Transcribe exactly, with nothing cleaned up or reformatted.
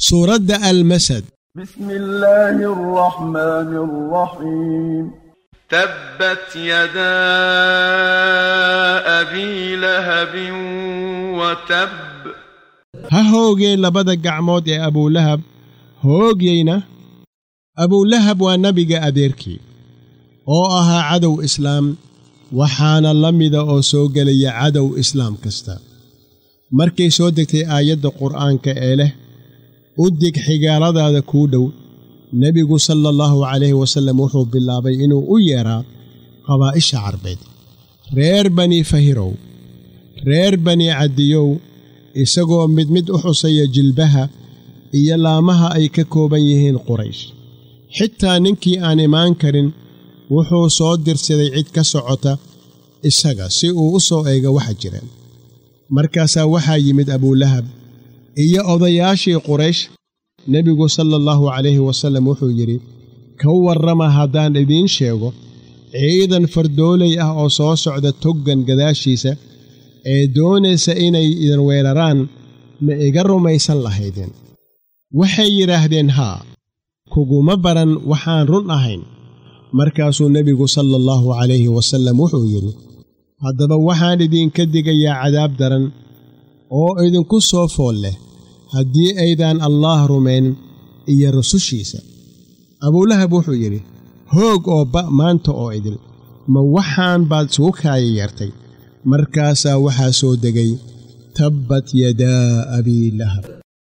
سورة المسد. بسم الله الرحمن الرحيم. تبت يدا أبي لهب وتب. ها هوغي لبدا قعمود يا أبو لهب هوغينا. أبو لهب ونبي أديركي oo ahaa cadow islaam waxaana la mida oo soo galaya cadow islaam kasta markay soo degtay aayadda quraanka ee leh u dig xigaaladaada ku dhow nabigu sallallahu alayhi wasallam wuxuu bilaabay inuu u yeeraa qabaa'isha carbeed reer bani fahirow reer bani cadiyow isagoo mid mid u xusaya jilbaha iyo laamaha ay ka kooban yihiin quraysh xitaa ninkii aan imaan karin wuxuu soo dirsaday cid ka socota isaga si uu u soo eego waxa jira markaasaa waxaa yimid Abu Lahab iyo odayaashii Quraysh nabigu sallallahu alayhi wasallam wuxuu yiri ka warrama haddaan idin sheego ciidan fardoolay ah oo soo socda toggan gadaashiisa ee doonaysa inay idin weeraraan ma iga rumaysan lahaydeen waxay yiraahdeen haa kuguma baran waxaan run ahayn markaasuu nabigu sallallahu alayhi wasallam wuxuu yiri haddaba waxaan idinka digayaa cadaab daran oo idinku soo fool leh haddii aydan Allah rumayn iyo rusushiisa Abu Lahab wuxuu yiri hoog oo ba maanta oo idil ma waxaan baad soo kaayirtay markaasaa waxaa soo degay tabbat yadaa abi lahab.